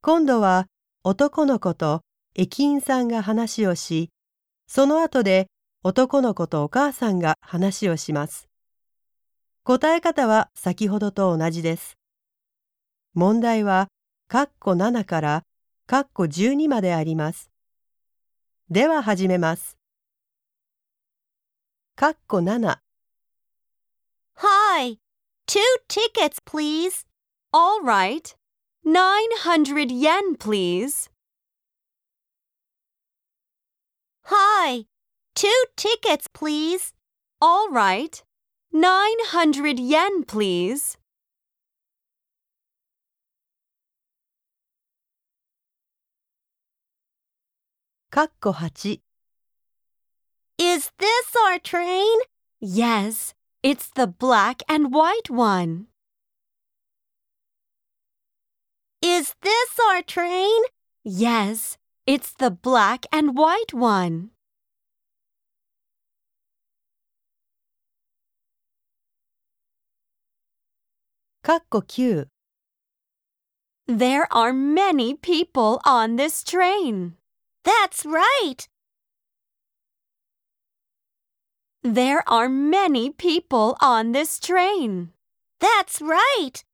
今度は男の子と駅員さんが話をし、その後で男の子とお母さんが話をします。答え方は先ほどと同じです。問題は括弧7から括弧12まであります。では始めます。括弧7 Hi, 2 tickets, please. All right. 900 yen, please. Hi, 2 tickets, please. All right. 900 yen, please. 括弧8 Is this our train? Yes, it's the black and white one. Is this our train? Yes, it's the black and white one. 括弧9 There are many people on this train. That's right. There are many people on this train. That's right.